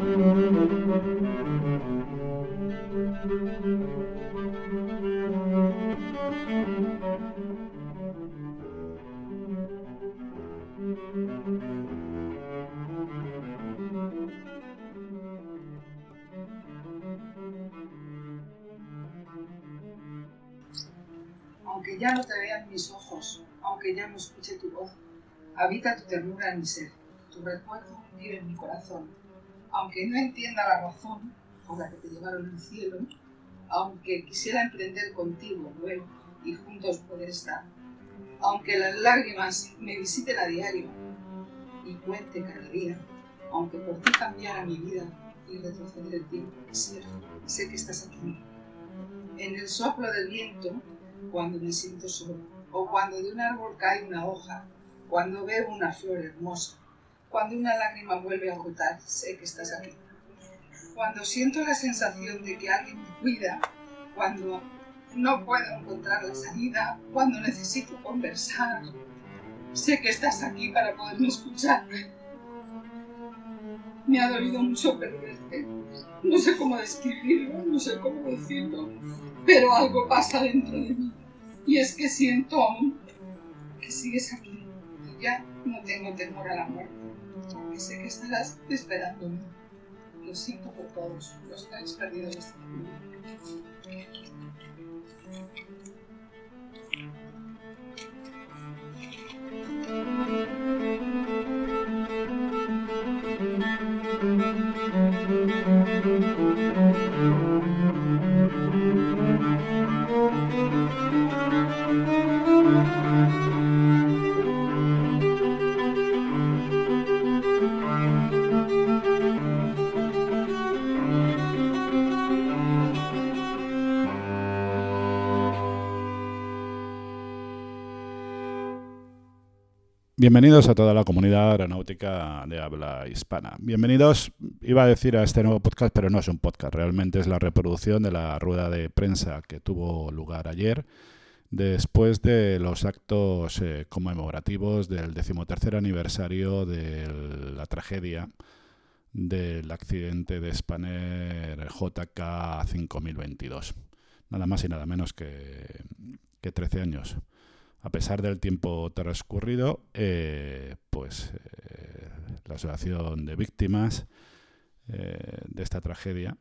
Aunque ya no te vean mis ojos, aunque ya no escuche tu voz, habita tu ternura en mi ser, tu recuerdo vive en mi corazón. Aunque no entienda la razón por la que te llevaron al cielo, aunque quisiera emprender contigo el vuelo y juntos poder estar, aunque las lágrimas me visiten a diario y cuente cada día, aunque por ti cambiara mi vida y retroceder el tiempo que quisiera, sé que estás aquí. En el soplo del viento, cuando me siento solo, o cuando de un árbol cae una hoja, cuando veo una flor hermosa, cuando una lágrima vuelve a brotar, sé que estás aquí. Cuando siento la sensación de que alguien me cuida, cuando no puedo encontrar la salida, cuando necesito conversar, sé que estás aquí para poderme escuchar. Me ha dolido mucho perderte. No sé cómo describirlo, no sé cómo decirlo, pero algo pasa dentro de mí. Y es que siento aún que sigues aquí y ya no tengo temor a la muerte, porque sé que estarás esperándome. Lo siento por todos los que habéis perdido este mundo. Bienvenidos a toda la comunidad aeronáutica de habla hispana. Bienvenidos, iba a decir, a este nuevo podcast, pero no es un podcast, realmente es la reproducción de la rueda de prensa que tuvo lugar ayer, después de los actos conmemorativos del 13º aniversario de la tragedia del accidente de Spanair JK 5022. Nada más y nada menos que 13 años. A pesar del tiempo transcurrido, la asociación de víctimas de esta tragedia,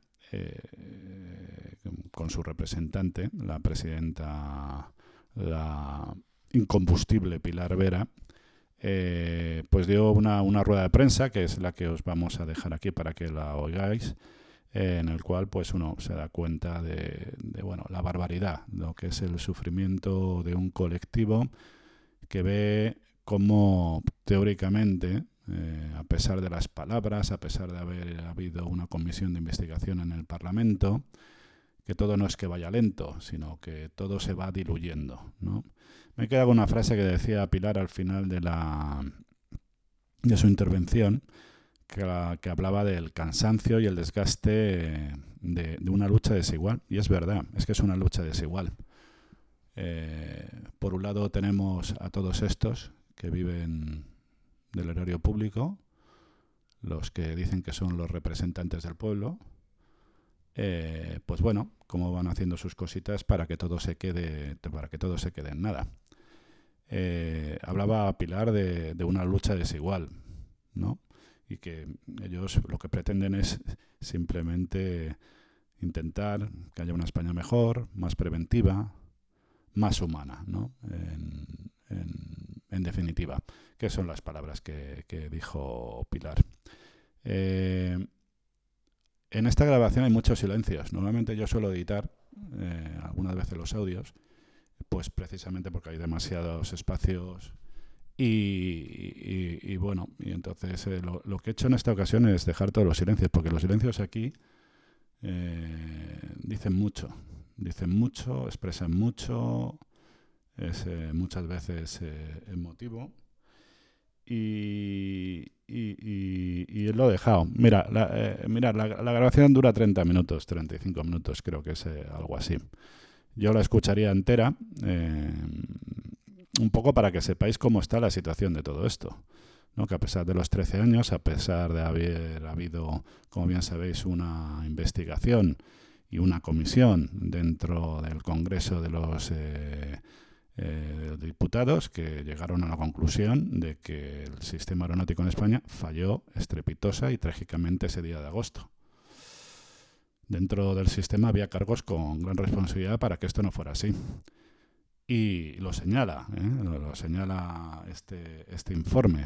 con su representante, la presidenta, la incombustible Pilar Vera, pues dio una rueda de prensa, que es la que os vamos a dejar aquí para que la oigáis, en el cual pues uno se da cuenta de la barbaridad, lo que es el sufrimiento de un colectivo que ve cómo teóricamente, a pesar de las palabras, a pesar de haber habido una comisión de investigación en el Parlamento, que todo no es que vaya lento, sino que todo se va diluyendo, ¿no? Me queda una frase que decía Pilar al final de su intervención, que hablaba del cansancio y el desgaste de una lucha desigual. Y es verdad, es que es una lucha desigual. Por un lado tenemos a todos estos que viven del erario público, los que dicen que son los representantes del pueblo, pues bueno, cómo van haciendo sus cositas para que todo se quede en nada. Hablaba Pilar de una lucha desigual, ¿no? Y que ellos lo que pretenden es simplemente intentar que haya una España mejor, más preventiva, más humana, ¿no? En definitiva, que son las palabras que dijo Pilar. En esta grabación hay muchos silencios. Normalmente yo suelo editar algunas veces los audios, pues precisamente porque hay demasiados espacios. Y entonces lo que he hecho en esta ocasión es dejar todos los silencios, porque los silencios aquí dicen mucho, expresan mucho, es muchas veces emotivo y lo he dejado. Mira, la grabación dura 30 minutos, 35 minutos, creo que es algo así. Yo la escucharía entera, un poco para que sepáis cómo está la situación de todo esto. ¿no? Que a pesar de los 13 años, a pesar de haber habido, como bien sabéis, una investigación y una comisión dentro del Congreso de los diputados, que llegaron a la conclusión de que el sistema aeronáutico en España falló estrepitosa y trágicamente ese día de agosto. Dentro del sistema había cargos con gran responsabilidad para que esto no fuera así. Y lo señala este informe.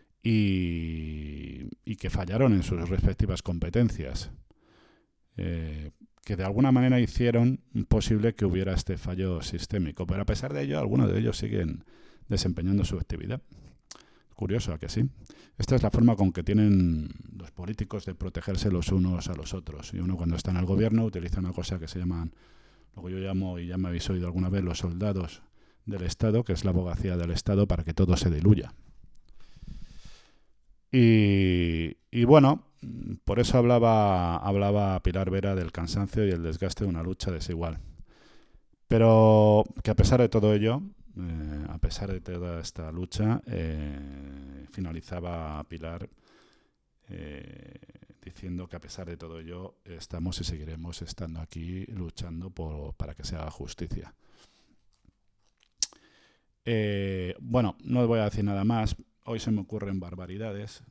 Y que fallaron en sus respectivas competencias. Que de alguna manera hicieron posible que hubiera este fallo sistémico. Pero a pesar de ello, algunos de ellos siguen desempeñando su actividad. Curioso, ¿a que sí? Esta es la forma con que tienen los políticos de protegerse los unos a los otros. Y uno, cuando está en el gobierno, utiliza una cosa que se llaman, lo que yo llamo, y ya me habéis oído alguna vez, los soldados del Estado, que es la abogacía del Estado, para que todo se diluya. Y bueno, por eso hablaba Pilar Vera del cansancio y el desgaste de una lucha desigual. Pero que a pesar de todo ello, a pesar de toda esta lucha, finalizaba Pilar diciendo que a pesar de todo ello estamos y seguiremos estando aquí luchando para que se haga justicia. Bueno, no os voy a decir nada más. Hoy se me ocurren barbaridades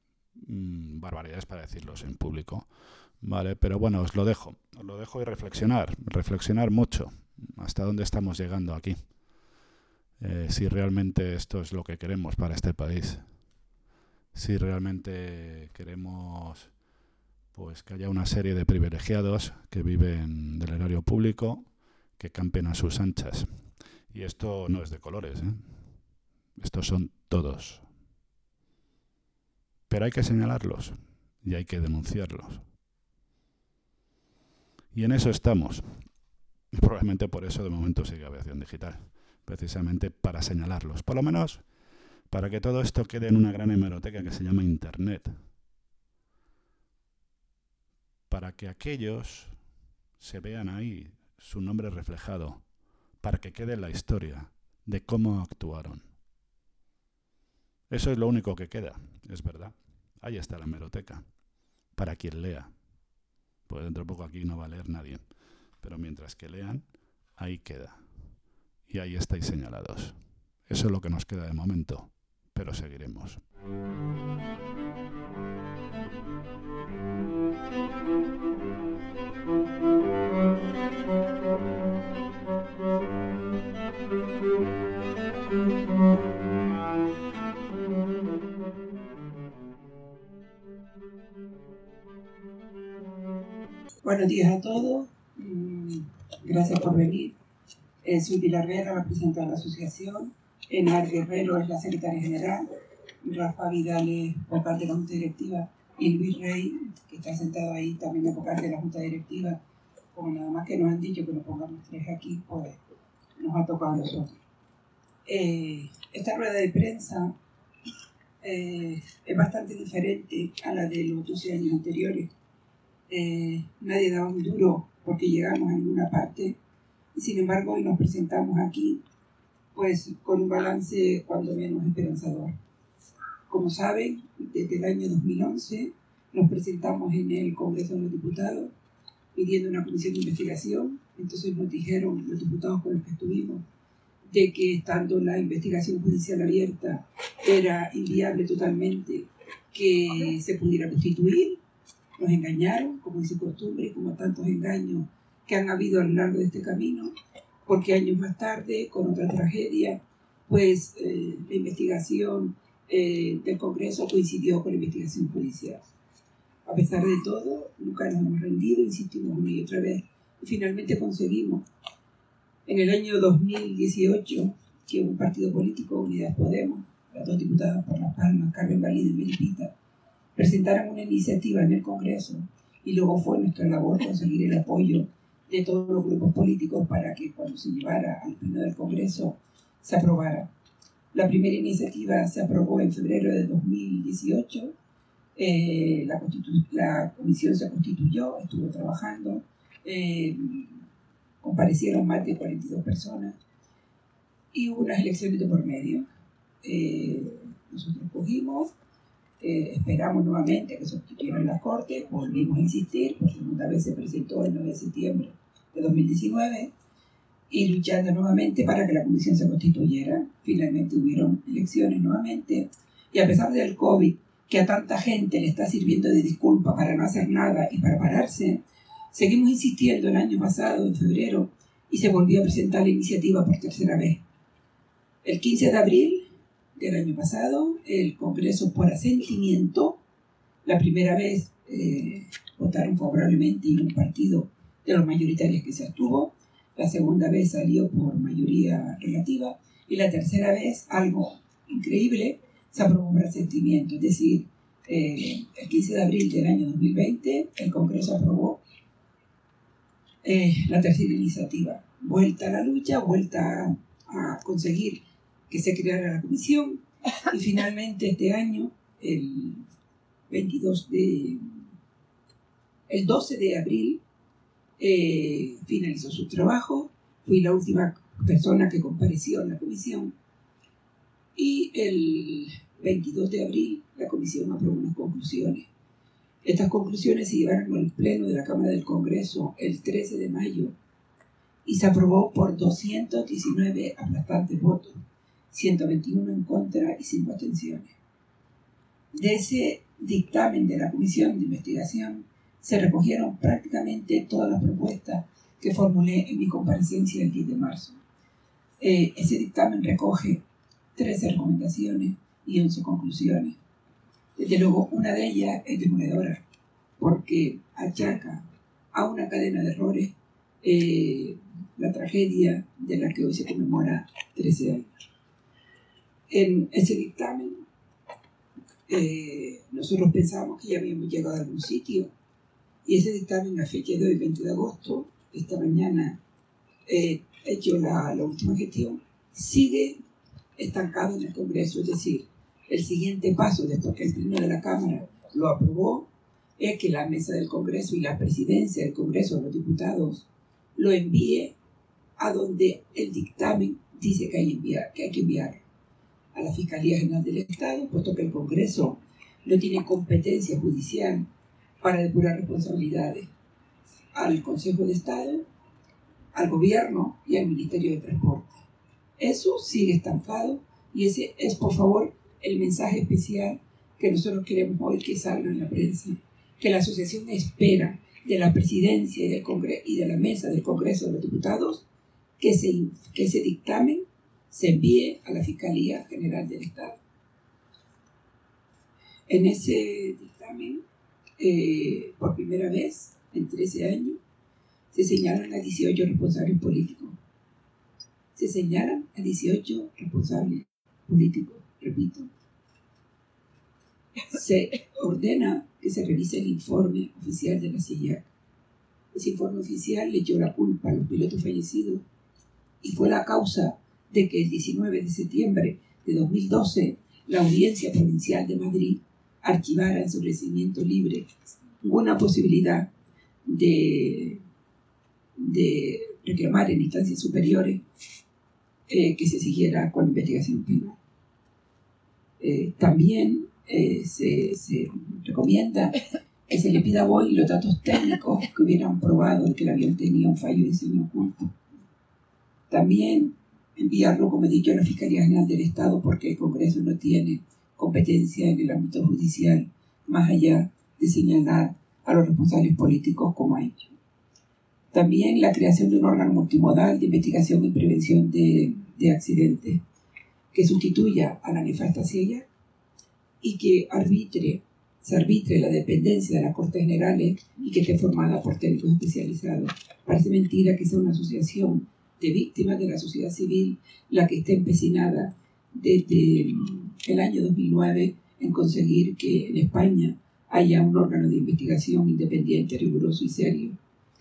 para decirlos en público, ¿vale? Pero bueno, os lo dejo y reflexionar mucho hasta dónde estamos llegando aquí. Si realmente esto es lo que queremos para este país, si realmente queremos pues que haya una serie de privilegiados que viven del erario público, que campen a sus anchas. Y esto no es de colores, ¿eh? Estos son todos. Pero hay que señalarlos y hay que denunciarlos. Y en eso estamos. Y probablemente por eso de momento sigue Aviación Digital. Precisamente para señalarlos. Por lo menos para que todo esto quede en una gran hemeroteca que se llama Internet. Para que aquellos se vean ahí su nombre reflejado. Para que quede en la historia de cómo actuaron. Eso es lo único que queda, es verdad. Ahí está la hemeroteca, para quien lea. Pues dentro de poco aquí no va a leer nadie. Pero mientras que lean, ahí queda. Y ahí estáis señalados. Eso es lo que nos queda de momento, pero seguiremos. Buenos días a todos. Gracias por venir. Soy Pilar Vera, la presidenta de la asociación. Enar Guerrero es la secretaria general. Rafa Vidal es vocal de la junta directiva. Y Luis Rey, que está sentado ahí, también es vocal de la junta directiva. Como nada más que nos han dicho que nos pongamos tres aquí, pues nos ha tocado a nosotros. Esta rueda de prensa es bastante diferente a la de los 12 años anteriores. Nadie daba un duro porque llegamos a ninguna parte y sin embargo hoy nos presentamos aquí pues con un balance cuando menos esperanzador. Como saben, desde el año 2011 nos presentamos en el Congreso de los Diputados pidiendo una comisión de investigación. Entonces nos dijeron los diputados con los que estuvimos de que estando la investigación judicial abierta era inviable totalmente que se pudiera constituir. Nos engañaron, como es su costumbre, como tantos engaños que han habido a lo largo de este camino, porque años más tarde, con otra tragedia, pues la investigación del Congreso coincidió con la investigación judicial. A pesar de todo, nunca nos hemos rendido, insistimos una y otra vez, y finalmente conseguimos. En el año 2018, que un partido político, Unidas Podemos, las dos diputadas por Las Palmas, Carmen Valide y Melipita, presentaron una iniciativa en el Congreso y luego fue nuestra labor conseguir el apoyo de todos los grupos políticos para que cuando se llevara al pleno del Congreso se aprobara. La primera iniciativa se aprobó en febrero de 2018, la comisión se constituyó, estuvo trabajando, comparecieron más de 42 personas y hubo unas elecciones de por medio. Nosotros cogimos, esperamos nuevamente que se constituyeran las Cortes, volvimos a insistir, por segunda vez se presentó el 9 de septiembre de 2019, y luchando nuevamente para que la comisión se constituyera. Finalmente hubieron elecciones nuevamente, y a pesar del COVID, que a tanta gente le está sirviendo de disculpa para no hacer nada y para pararse, seguimos insistiendo el año pasado, en febrero, y se volvió a presentar la iniciativa por tercera vez. El 15 de abril del año pasado, el Congreso, por asentimiento, la primera vez votaron favorablemente y un partido de los mayoritarios que se abstuvo, la segunda vez salió por mayoría relativa, y la tercera vez, algo increíble, se aprobó por asentimiento. Es decir, el 15 de abril del año 2020, el Congreso aprobó la tercera iniciativa. Vuelta a la lucha, vuelta a conseguir que se creara la comisión, y finalmente este año, el 12 de abril, finalizó su trabajo. Fui la última persona que compareció en la comisión, y el 22 de abril la comisión aprobó unas conclusiones. Estas conclusiones se llevaron al pleno de la Cámara del Congreso el 13 de mayo y se aprobó por 219 aplastantes votos, 121 en contra y 5 abstenciones. De ese dictamen de la Comisión de Investigación se recogieron prácticamente todas las propuestas que formulé en mi comparecencia el 10 de marzo. Ese dictamen recoge 13 recomendaciones y 11 conclusiones. Desde luego, una de ellas es demoledora, porque achaca a una cadena de errores la tragedia de la que hoy se conmemora 13 años. En ese dictamen, nosotros pensábamos que ya habíamos llegado a algún sitio, y ese dictamen, a fecha de hoy, 20 de agosto, esta mañana he hecho la última gestión, sigue estancado en el Congreso. Es decir, el siguiente paso, después que el Pleno de la Cámara lo aprobó, es que la mesa del Congreso y la presidencia del Congreso de los Diputados lo envíe a donde el dictamen dice que hay que enviarlo, a la Fiscalía General del Estado, puesto que el Congreso no tiene competencia judicial para depurar responsabilidades, al Consejo de Estado, al Gobierno y al Ministerio de Transporte. Eso sigue estancado, y ese es, por favor, el mensaje especial que nosotros queremos hoy que salga en la prensa, que la asociación espera de la presidencia y del Congreso y de la mesa del Congreso de los Diputados que ese dictamen se envíe a la Fiscalía General del Estado. En ese dictamen, por primera vez en 13 años, se señalan a 18 responsables políticos. Se señalan a 18 responsables políticos, repito. Se ordena que se revise el informe oficial de la CIA. Ese informe oficial le echó la culpa a los pilotos fallecidos y fue la causa de que el 19 de septiembre de 2012 la Audiencia Provincial de Madrid archivara en su recibimiento libre una posibilidad de reclamar en instancias superiores que se siguiera con la investigación penal. También se recomienda que se le pida a Boeing los datos técnicos que hubieran probado que el avión tenía un fallo de diseño oculto. También enviarlo, como he dicho, a la Fiscalía General del Estado, porque el Congreso no tiene competencia en el ámbito judicial, más allá de señalar a los responsables políticos como ha hecho. También la creación de un órgano multimodal de investigación y prevención de accidentes, que sustituya a la nefasta CIA y que se arbitre la dependencia de las Cortes Generales y que esté formada por técnicos especializados. Parece mentira que sea una asociación de víctimas de la sociedad civil la que esté empecinada desde el año 2009 en conseguir que en España haya un órgano de investigación independiente, riguroso y serio.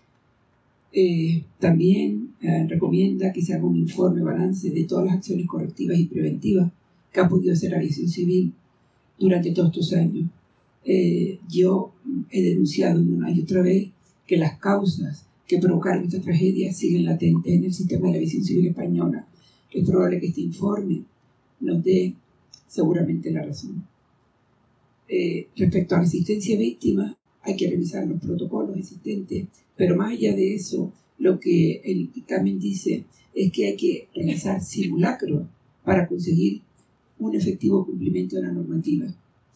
También recomienda que se haga un informe balance de todas las acciones correctivas y preventivas que ha podido hacer la aviación civil durante todos estos años. Yo he denunciado una y otra vez que las causas que provocaron esta tragedia siguen latentes en el sistema de la aviación civil española. Es probable que este informe nos dé seguramente la razón. Respecto a la asistencia víctima, hay que revisar los protocolos existentes, pero más allá de eso, lo que el dictamen dice es que hay que realizar simulacros para conseguir un efectivo cumplimiento de la normativa.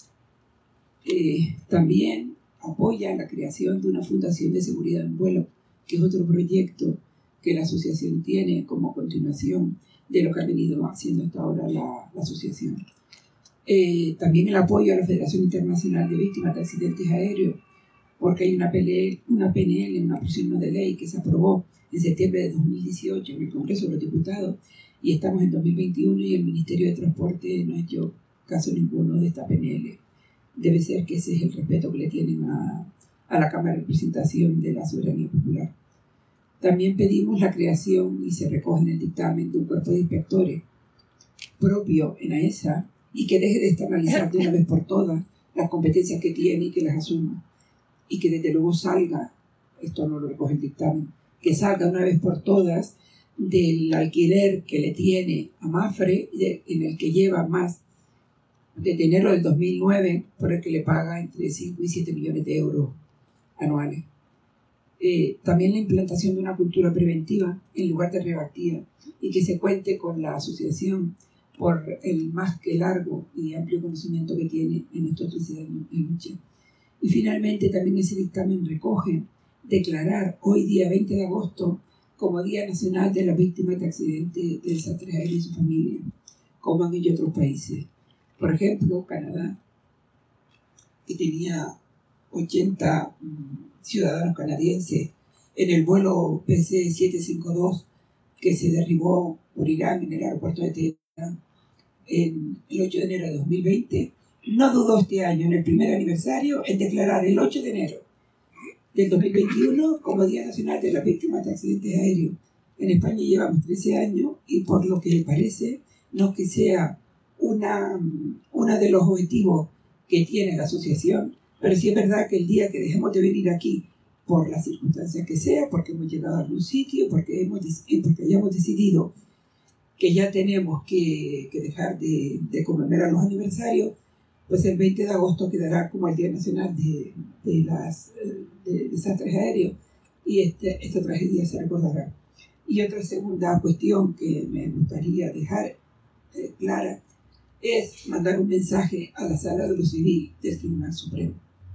También apoya la creación de una fundación de seguridad en vuelo, que es otro proyecto que la asociación tiene como continuación de lo que ha venido haciendo hasta ahora la asociación. También el apoyo a la Federación Internacional de Víctimas de Accidentes Aéreos, porque hay una PNL, una proposición de ley que se aprobó en septiembre de 2018 en el Congreso de los Diputados, y estamos en 2021 y el Ministerio de Transporte no ha hecho caso ninguno de esta PNL. Debe ser que ese es el respeto que le tienen a la Cámara de Representación de la Soberanía Popular. También pedimos la creación, y se recoge en el dictamen, de un cuerpo de inspectores propio en AESA y que deje de externalizar de una vez por todas las competencias que tiene y que las asuma. Y que desde luego salga, esto no lo recoge el dictamen, que salga una vez por todas del alquiler que le tiene a Mapfre, en el que lleva más desde enero del 2009, por el que le paga entre 5 y 7 millones de euros anuales. También la implantación de una cultura preventiva en lugar de reactiva, y que se cuente con la asociación por el más que largo y amplio conocimiento que tiene en estos 13 años de lucha. Y finalmente también ese dictamen recoge declarar hoy día 20 de agosto como Día Nacional de las Víctimas de Accidentes de Desastres Aéreos y su familia, como han hecho otros países. Por ejemplo, Canadá, que tenía 80 ciudadanos canadienses en el vuelo PC-752 que se derribó por Irán en el aeropuerto de Teherán el 8 de enero de 2020, no dudó este año, en el primer aniversario, en declarar el 8 de enero del 2021 como Día Nacional de las Víctimas de Accidentes Aéreos. En España llevamos 13 años y por lo que parece, no que sea uno de los objetivos que tiene la asociación, pero sí es verdad que el día que dejemos de venir aquí, por las circunstancias que sea, porque hemos llegado a algún sitio, porque hayamos decidido que ya tenemos que dejar de conmemorar los aniversarios, pues el 20 de agosto quedará como el Día Nacional de Desastres Aéreos, y esta tragedia se recordará. Y otra segunda cuestión que me gustaría dejar clara es mandar un mensaje a la Sala de lo Civil del Tribunal Supremo.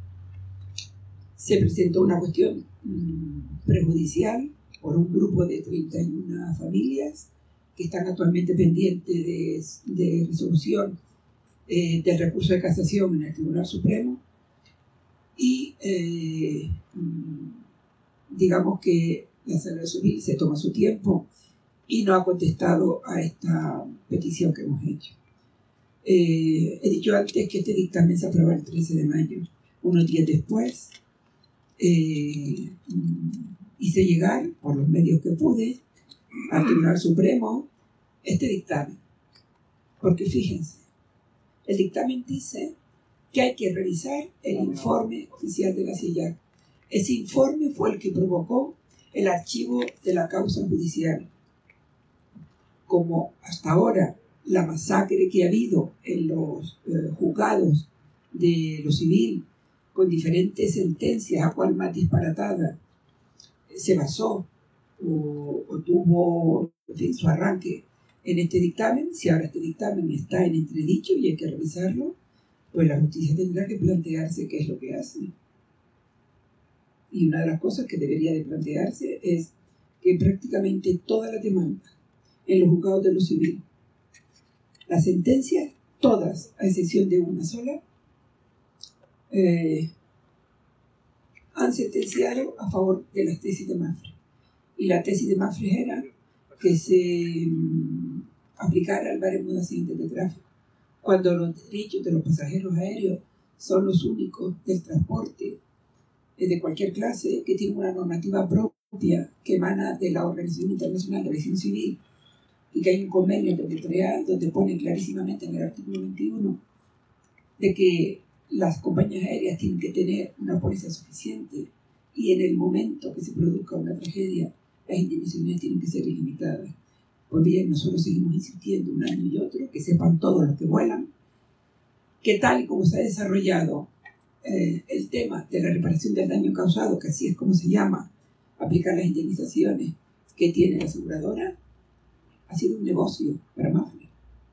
Se presentó una cuestión prejudicial por un grupo de 31 familias que están actualmente pendientes de resolución del recurso de casación en el Tribunal Supremo, y digamos que la Sala de Civil se toma su tiempo y no ha contestado a esta petición que hemos hecho. He dicho antes que este dictamen se aprueba el 13 de mayo. Unos días después hice llegar, por los medios que pude, al Tribunal Supremo este dictamen. Porque fíjense, el dictamen dice que hay que revisar el informe oficial de la CIEJAC. Ese informe fue el que provocó el archivo de la causa judicial. Como hasta ahora la masacre que ha habido en los juzgados de lo civil, con diferentes sentencias, a cual más disparatada, se basó o tuvo su arranque en este dictamen. Si ahora este dictamen está en entredicho y hay que revisarlo, pues la justicia tendrá que plantearse qué es lo que hace. Y una de las cosas que debería de plantearse es que prácticamente todas las demandas en los juzgados de lo civil, las sentencias, todas, a excepción de una sola, han sentenciado a favor de las tesis de Mapfre. Y la tesis de Mapfre era que se aplicara el baremo de accidentes de tráfico, cuando los derechos de los pasajeros aéreos son los únicos del transporte de cualquier clase que tiene una normativa propia que emana de la Organización Internacional de Aviación Civil, y que hay un convenio territorial donde pone clarísimamente en el artículo 21 de que las compañías aéreas tienen que tener una póliza suficiente, y en el momento que se produzca una tragedia, las indemnizaciones tienen que ser ilimitadas. Pues bien, nosotros seguimos insistiendo un año y otro que sepan todos los que vuelan que tal y como se ha desarrollado el tema de la reparación del daño causado, que así es como se llama, aplicar las indemnizaciones que tiene la aseguradora, ha sido un negocio para Mafre,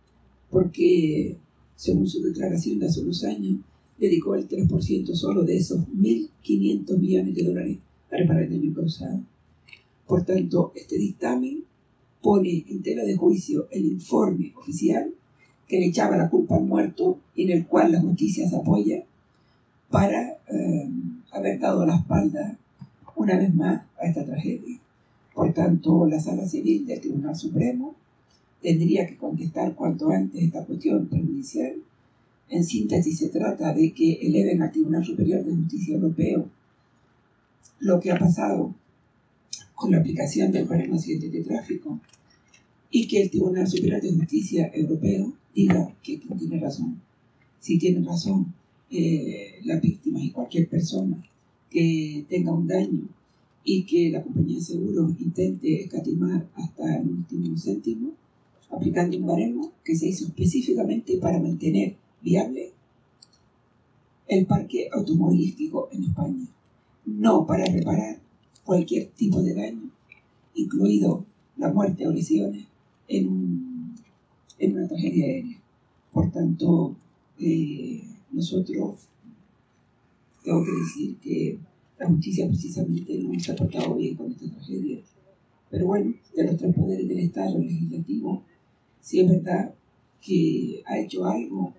porque según su declaración de hace unos años, dedicó el 3% solo de esos 1.500 millones de dólares a reparar el daño causado. Por tanto, este dictamen pone en tela de juicio el informe oficial que le echaba la culpa al muerto y en el cual la justicia se apoya para haber dado la espalda una vez más a esta tragedia. Por tanto, la Sala Civil del Tribunal Supremo tendría que contestar cuanto antes esta cuestión prejudicial. En síntesis, se trata de que eleven al Tribunal Superior de Justicia Europeo lo que ha pasado con la aplicación del baremo accidente de tráfico y que el Tribunal Superior de Justicia Europeo diga que quien tiene razón. Si tienen razón las víctimas y cualquier persona que tenga un daño y que la compañía de seguros intente escatimar hasta el último céntimo, aplicando un baremo que se hizo específicamente para mantener viable el parque automovilístico en España, no para reparar cualquier tipo de daño, incluido la muerte o lesiones en una tragedia aérea. Por tanto, nosotros tengo que decir que la justicia precisamente no se ha portado bien con esta tragedia. Pero bueno, de los tres poderes del Estado, el legislativo, sí es verdad que ha hecho algo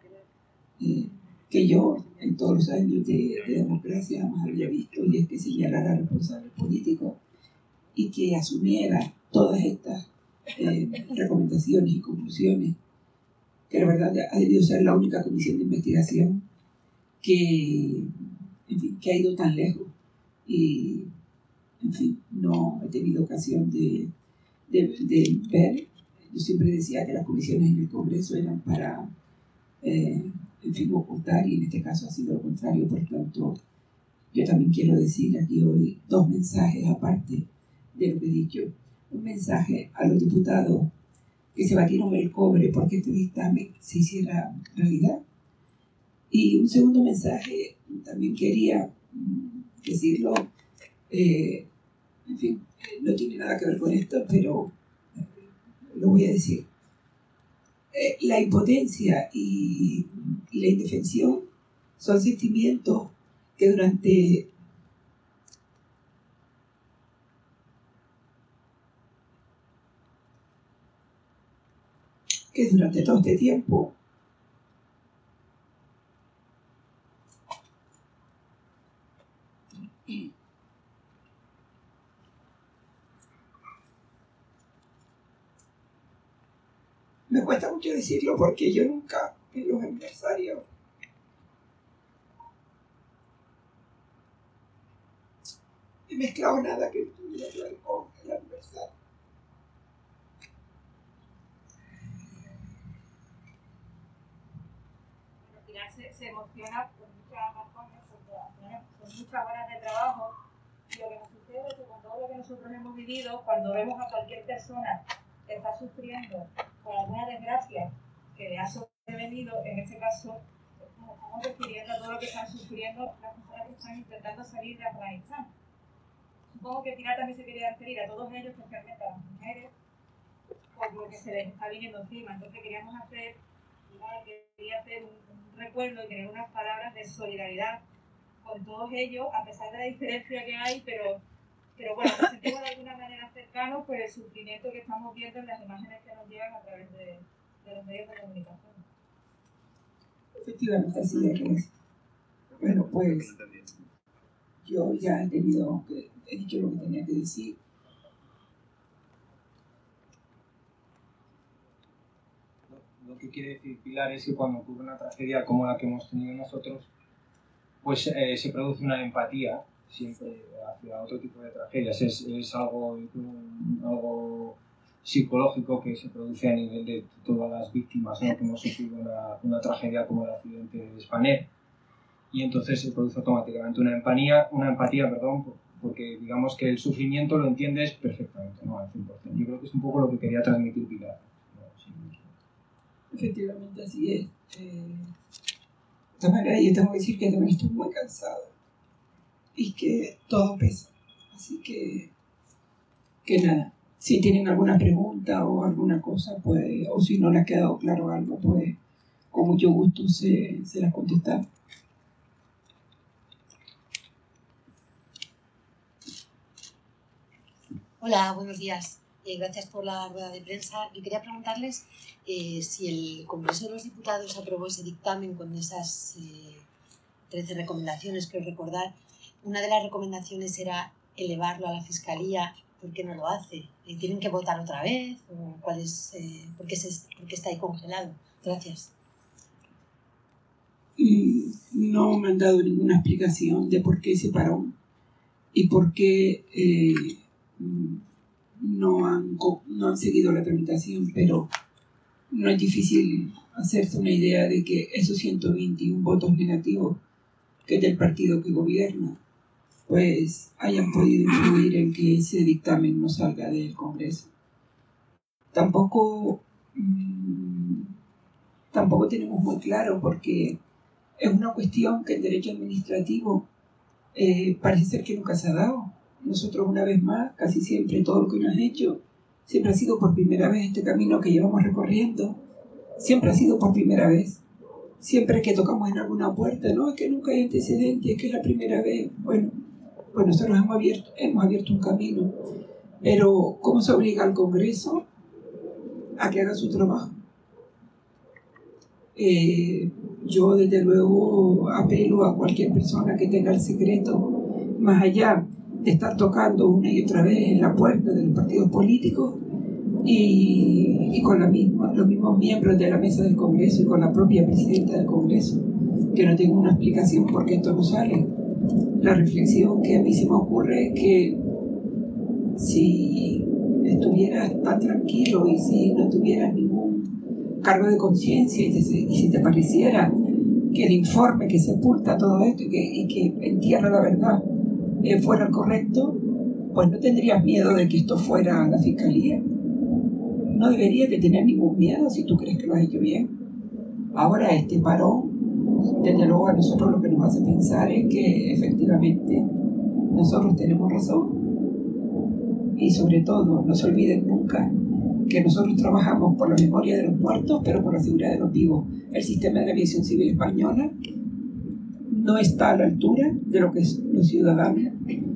que yo en todos los años de democracia jamás había visto, y es que señalara a responsables políticos y que asumiera todas estas recomendaciones y conclusiones, que la verdad ha debido ser la única comisión de investigación que, en fin, que ha ido tan lejos. Y, en fin, no he tenido ocasión de ver. Yo siempre decía que las comisiones en el Congreso eran para, en fin, ocultar, y en este caso ha sido lo contrario. Por tanto, yo también quiero decir aquí hoy dos mensajes aparte de lo que he dicho. Un mensaje a los diputados que se batieron el cobre porque este dictamen se hiciera realidad. Y un segundo mensaje, también quería decirlo, en fin, no tiene nada que ver con esto, pero lo voy a decir. La impotencia y la indefensión son sentimientos que durante todo este tiempo me cuesta mucho decirlo, porque yo nunca en los aniversarios he mezclado nada que tuviera que ver con el aniversario. Al final se emociona por muchas razones, por muchas horas de trabajo. Y lo que nos sucede es que con todo lo que nosotros hemos vivido, cuando vemos a cualquier persona que está sufriendo por alguna desgracia que le ha sobrevenido, en este caso, nos estamos refiriendo a todo lo que están sufriendo las personas que están intentando salir de Afganistán. Supongo que Pilar también se quería referir a todos ellos, especialmente a las mujeres, por lo que se les está viniendo encima. Entonces quería hacer un recuerdo y tener unas palabras de solidaridad con todos ellos, a pesar de la diferencia que hay, pero bueno, nos sentimos de alguna manera cercanos por el sufrimiento que estamos viendo en las imágenes que nos llegan a través de los medios de comunicación. Efectivamente, así es. Bueno, pues yo ya he dicho lo que tenía que decir. Lo que quiere decir Pilar es que cuando ocurre una tragedia como la que hemos tenido nosotros, pues se produce una empatía siempre hacia otro tipo de tragedias. Es algo psicológico que se produce a nivel de todas las víctimas, ¿no?, que hemos sufrido una tragedia como el accidente de Spanair. Y entonces se produce automáticamente una empatía, porque digamos que el sufrimiento lo entiendes perfectamente, ¿no?, al 100%. Yo creo que es un poco lo que quería transmitir Pilar, ¿no? Sí. Efectivamente, así es. De todas maneras, yo tengo que decir que también estoy muy cansada y que todo pesa. Así que nada, si tienen alguna pregunta o alguna cosa, pues, o si no les ha quedado claro algo, pues con mucho gusto se las contestar. Hola, buenos días. Gracias por la rueda de prensa. Yo quería preguntarles si el Congreso de los Diputados aprobó ese dictamen con esas 13 recomendaciones, creo recordar. Una de las recomendaciones era elevarlo a la Fiscalía. ¿Por qué no lo hace? ¿Tienen que votar otra vez? ¿O por qué está ahí congelado? Gracias. No me han dado ninguna explicación de por qué se paró y por qué no han seguido la tramitación, pero no es difícil hacerse una idea de que esos 121 votos negativos, que es del partido que gobierna, pues hayan podido influir en que ese dictamen no salga del Congreso. Tampoco tenemos muy claro, porque es una cuestión que en derecho administrativo parece ser que nunca se ha dado. Nosotros, una vez más, casi siempre todo lo que nos han hecho siempre ha sido por primera vez. Este camino que llevamos recorriendo siempre ha sido por primera vez. Siempre que tocamos en alguna puerta, no, es que nunca hay antecedentes, es que es la primera vez. Bueno, pues nosotros hemos abierto un camino, pero ¿cómo se obliga al Congreso a que haga su trabajo? Yo desde luego apelo a cualquier persona que tenga el secreto, más allá de estar tocando una y otra vez en la puerta de los partidos políticos y con los mismos miembros de la mesa del Congreso y con la propia presidenta del Congreso, que no tengo una explicación por qué esto no sale. La reflexión que a mí se me ocurre es que si estuvieras tan tranquilo y si no tuvieras ningún cargo de conciencia y si te pareciera que el informe que sepulta todo esto y que entierra la verdad fuera el correcto, pues no tendrías miedo de que esto fuera a la Fiscalía. No deberías de tener ningún miedo si tú crees que lo has hecho bien. Ahora este parón, desde luego a nosotros lo que nos hace pensar es que efectivamente nosotros tenemos razón. Y sobre todo, no se olviden nunca que nosotros trabajamos por la memoria de los muertos, pero por la seguridad de los vivos. El sistema de la aviación civil española no está a la altura de lo que los ciudadanos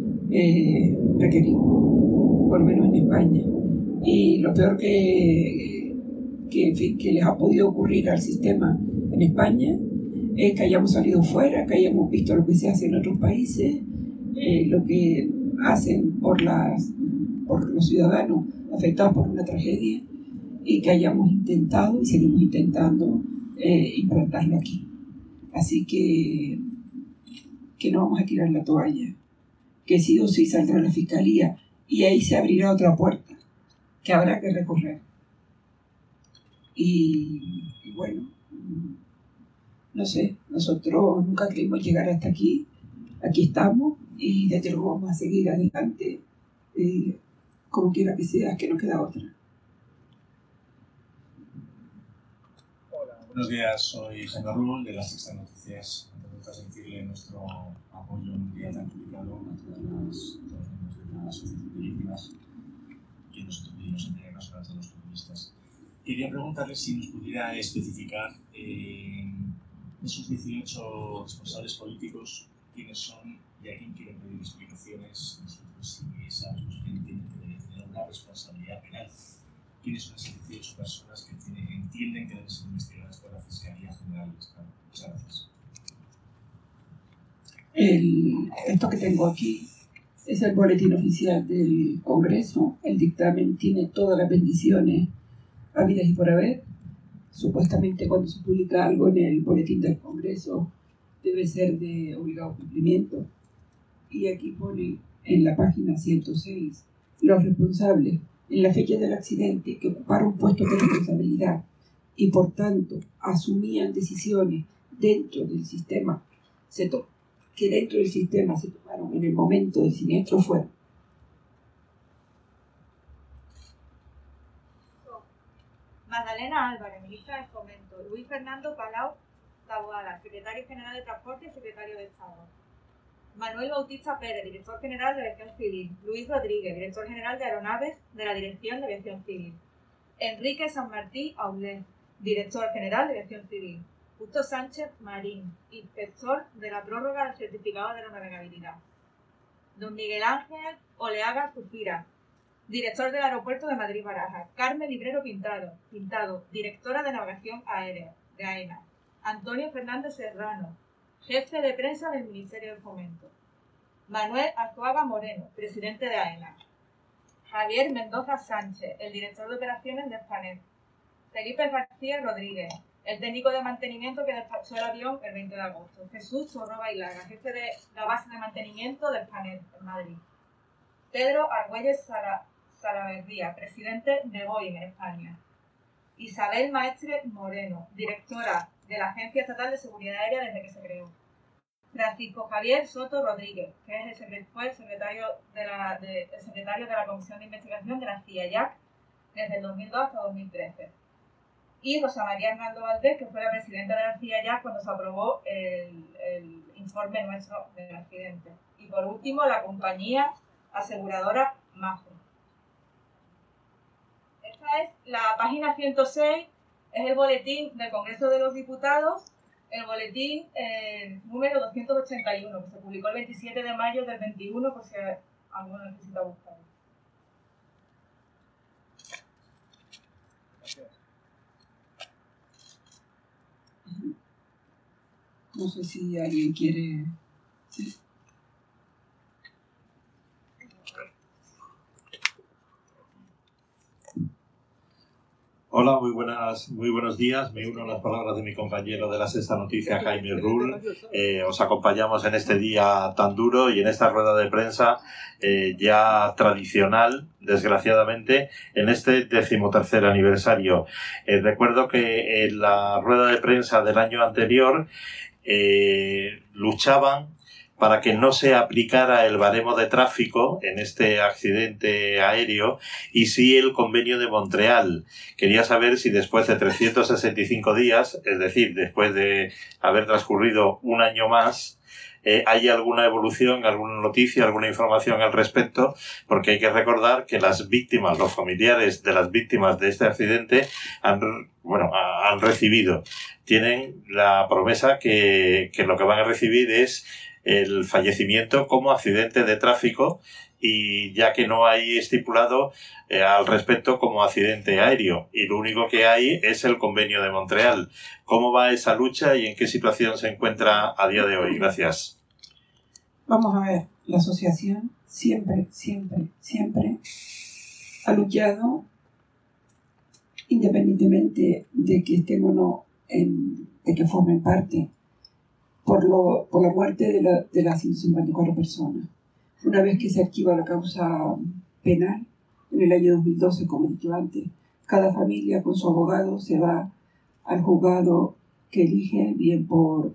requerimos, por lo menos en España. Y lo peor que les ha podido ocurrir al sistema en España es que hayamos salido fuera, que hayamos visto lo que se hace en otros países, lo que hacen por los ciudadanos afectados por una tragedia, y que hayamos intentado y seguimos intentando implantarlo aquí. Así que no vamos a tirar la toalla, que sí o sí saldrá la Fiscalía y ahí se abrirá otra puerta que habrá que recorrer. Y bueno, no sé, nosotros nunca creímos llegar hasta aquí. Aquí estamos y desde luego vamos a seguir adelante, como quiera que sea, que no queda otra. Hola, buenos días, soy Jaime Rubol de las Sexta Noticias. Antes de transmitirle nuestro apoyo mundial tan publicado a todos los miembros de la Asociación de Víctimas, que nosotros pedimos enterarnos para todos los periodistas. Quería preguntarle si nos pudiera especificar esos 18 responsables políticos quiénes son y a quién quieren pedir explicaciones, si esa responsabilidad entienden que debe tener una responsabilidad penal. ¿Quiénes son esas 18 personas que entienden que deben ser investigadas por la Fiscalía General del Estado? Muchas gracias. Esto que tengo aquí es el boletín oficial del Congreso. El dictamen tiene todas las bendiciones habidas y por haber. Supuestamente cuando se publica algo en el boletín del Congreso debe ser de obligado cumplimiento. Y aquí pone en la página 106 los responsables en la fecha del accidente que ocuparon puestos de responsabilidad y por tanto asumían decisiones dentro del sistema, que dentro del sistema se tomaron en el momento del siniestro fueron: Magdalena Álvarez, ministra de Fomento; Luis Fernando Palau, Taboada, secretario general de Transporte y secretario de Estado. Manuel Bautista Pérez, director general de Aviación Civil. Luis Rodríguez, director general de Aeronaves de la Dirección de Aviación Civil. Enrique San Martí Aulé, director general de Aviación Civil. Justo Sánchez Marín, inspector de la prórroga del certificado de la navegabilidad. Don Miguel Ángel Oleaga Zufira, director del aeropuerto de Madrid-Barajas. Carmen Librero Pintado, directora de navegación aérea de AENA. Antonio Fernández Serrano, jefe de prensa del Ministerio de Fomento. Manuel Arzuaga Moreno, presidente de AENA. Javier Mendoza Sánchez, el director de operaciones de Spanair. Felipe García Rodríguez, el técnico de mantenimiento que despachó el avión el 20 de agosto. Jesús Zorro Bailaga, jefe de la base de mantenimiento de Spanair en Madrid. Pedro Argüelles Salaverría, presidente de Boeing en España. Isabel Maestre Moreno, directora de la Agencia Estatal de Seguridad Aérea desde que se creó. Francisco Javier Soto Rodríguez, que fue el secretario de la Comisión de Investigación de la CIA desde el 2002 hasta 2013. Y Rosa María Hernando Valdés, que fue la presidenta de la CIA cuando se aprobó el informe nuestro del accidente. Y por último, la compañía aseguradora MAFRE. Esta es la página 106, es el boletín del Congreso de los Diputados, el boletín número 281, que se publicó el 27 de mayo del 21, por si alguno necesita buscarlo. No sé si alguien quiere... ¿Sí? Hola, muy buenos días. Me uno a las palabras de mi compañero de La Sexta Noticia, Jaime Rull. Os acompañamos en este día tan duro y en esta rueda de prensa ya tradicional, desgraciadamente, en este 13º aniversario. Recuerdo que en la rueda de prensa del año anterior luchaban para que no se aplicara el baremo de tráfico en este accidente aéreo y sí el convenio de Montreal. Quería saber si después de 365 días, es decir, después de haber transcurrido un año más, hay alguna evolución, alguna noticia, alguna información al respecto, porque hay que recordar que las víctimas, los familiares de las víctimas de este accidente han recibido, tienen la promesa que lo que van a recibir es el fallecimiento como accidente de tráfico, y ya que no hay estipulado al respecto como accidente aéreo, y lo único que hay es el convenio de Montreal. ¿Cómo va esa lucha y en qué situación se encuentra a día de hoy? Gracias. Vamos a ver, la asociación siempre ha luchado, independientemente de que estén o no de que formen parte, por la muerte de las 154 personas. Una vez que se archiva la causa penal, en el año 2012, como he dicho antes, cada familia con su abogado se va al juzgado que elige, bien por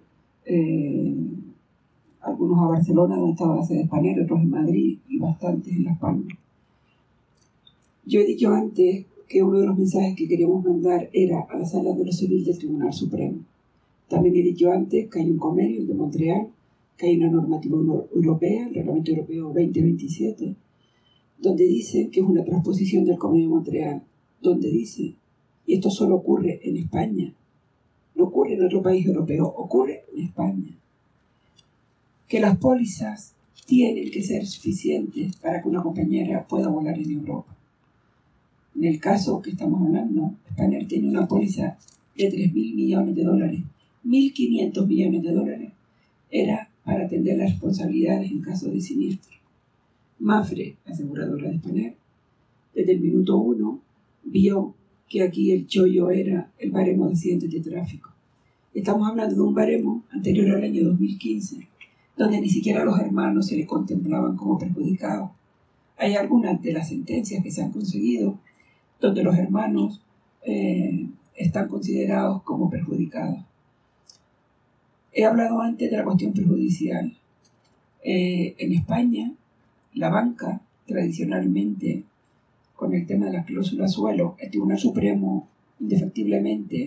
algunos a Barcelona, donde estaba la sede de Spanair, otros en Madrid y bastantes en Las Palmas. Yo he dicho antes que uno de los mensajes que queríamos mandar era a la Sala de lo Civil del Tribunal Supremo. También he dicho antes que hay un convenio, el de Montreal, que hay una normativa europea, el Reglamento Europeo 2027, donde dice que es una transposición del convenio de Montreal, donde dice, y esto solo ocurre en España, no ocurre en otro país europeo, ocurre en España, que las pólizas tienen que ser suficientes para que una compañera pueda volar en Europa. En el caso que estamos hablando, Spanair tiene una póliza de $3.000 millones, 1.500 millones de dólares era para atender las responsabilidades en caso de siniestro. MAFRE, aseguradora de Spanair, desde el minuto 1 vio que aquí el chollo era el baremo de accidentes de tráfico. Estamos hablando de un baremo anterior al año 2015, donde ni siquiera a los hermanos se les contemplaban como perjudicados. Hay algunas de las sentencias que se han conseguido donde los hermanos están considerados como perjudicados. He hablado antes de la cuestión perjudicial. En España, la banca, tradicionalmente, con el tema de las cláusulas suelo, el Tribunal Supremo indefectiblemente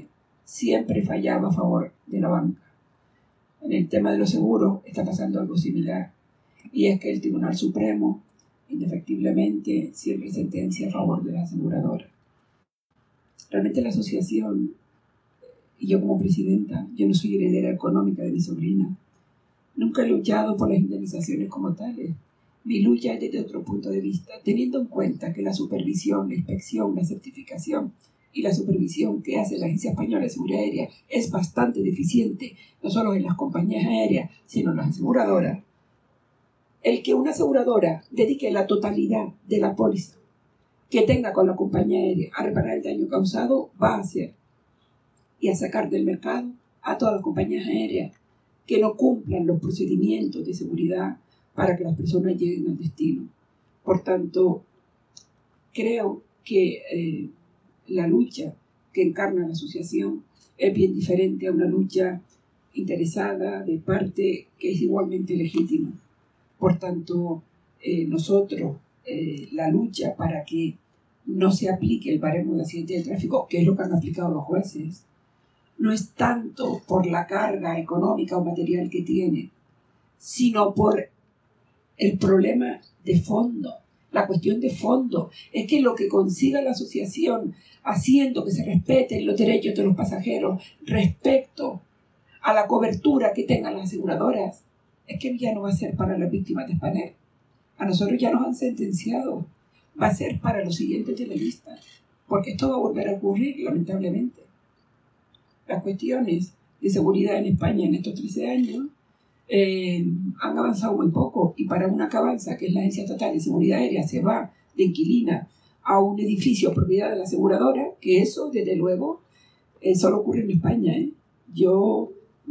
siempre fallaba a favor de la banca. En el tema de los seguros está pasando algo similar, y es que el Tribunal Supremo, indefectiblemente, siempre sentencia a favor de la aseguradora. Realmente la asociación, y yo como presidenta, yo no soy heredera económica de mi sobrina, nunca he luchado por las indemnizaciones como tales. Mi lucha es desde otro punto de vista, teniendo en cuenta que la supervisión, la inspección, la certificación y la supervisión que hace la Agencia Española de Seguridad Aérea es bastante deficiente, no solo en las compañías aéreas, sino en las aseguradoras. El que una aseguradora dedique la totalidad de la póliza que tenga con la compañía aérea a reparar el daño causado, va a hacer y a sacar del mercado a todas las compañías aéreas que no cumplan los procedimientos de seguridad para que las personas lleguen al destino. Por tanto, creo que la lucha que encarna la asociación es bien diferente a una lucha interesada de parte que es igualmente legítima. Por tanto, nosotros, la lucha para que no se aplique el baremo de accidente de tráfico, que es lo que han aplicado los jueces, no es tanto por la carga económica o material que tiene, sino por el problema de fondo. La cuestión de fondo es que lo que consiga la asociación haciendo que se respeten los derechos de los pasajeros respecto a la cobertura que tengan las aseguradoras, es que ya no va a ser para las víctimas de Spanair. A nosotros ya nos han sentenciado. Va a ser para los siguientes de la lista, porque esto va a volver a ocurrir, lamentablemente. Las cuestiones de seguridad en España en estos 13 años han avanzado muy poco, y para una que avanza, que es la Agencia Estatal de Seguridad Aérea, se va de inquilina a un edificio propiedad de la aseguradora, que eso, desde luego, solo ocurre en España. Yo,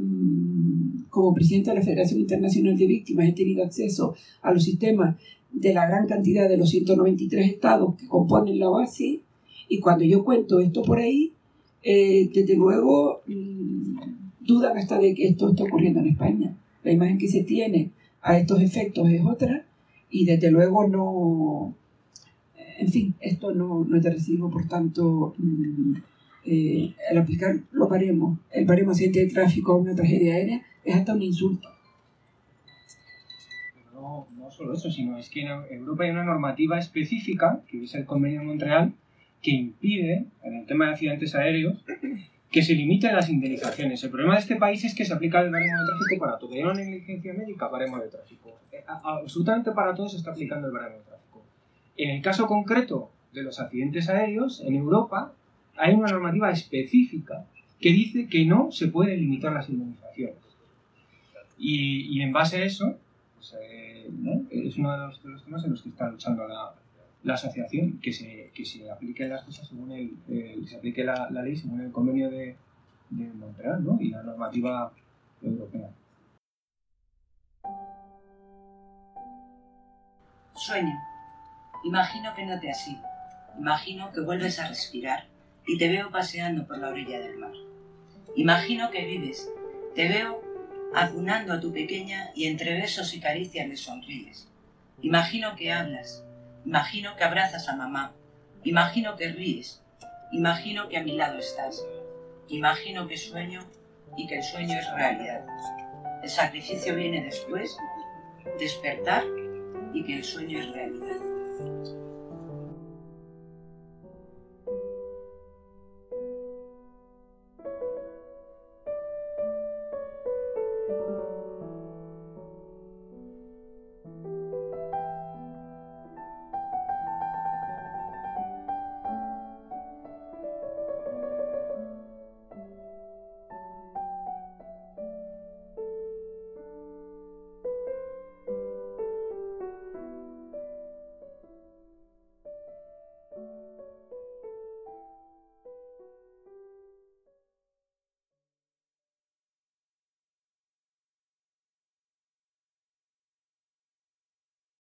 como presidenta de la Federación Internacional de Víctimas, he tenido acceso a los sistemas de la gran cantidad de los 193 estados que componen la OASI, y cuando yo cuento esto por ahí, desde luego dudan hasta de que esto esté ocurriendo en España. La imagen que se tiene a estos efectos es otra, y desde luego no, en fin, esto no es de recibo. Por tanto, al aplicar el baremo accidente de tráfico a una tragedia aérea es hasta un insulto. No solo eso, sino es que en Europa hay una normativa específica, que es el Convenio de Montreal, que impide, en el tema de accidentes aéreos, que se limiten las indemnizaciones. El problema de este país es que se aplica el baremo de tráfico para todo. Hay una negligencia médica, baremo de tráfico. Absolutamente para todos se está aplicando el baremo de tráfico. En el caso concreto de los accidentes aéreos, en Europa hay una normativa específica que dice que no se pueden limitar las indemnizaciones. Y en base a eso, pues, ¿no? Es uno de los temas en los que está luchando la asociación, que se apliquen las cosas según se aplique la ley según el convenio de Montreal, ¿no? Y la normativa europea. Sueño. Imagino que no te has ido. Imagino que vuelves a respirar y te veo paseando por la orilla del mar. Imagino que vives. Te veo acunando a tu pequeña y entre besos y caricias le sonríes. Imagino que hablas. Imagino que abrazas a mamá. Imagino que ríes. Imagino que a mi lado estás. Imagino que sueño y que el sueño es realidad. El sacrificio viene después, despertar y que el sueño es realidad.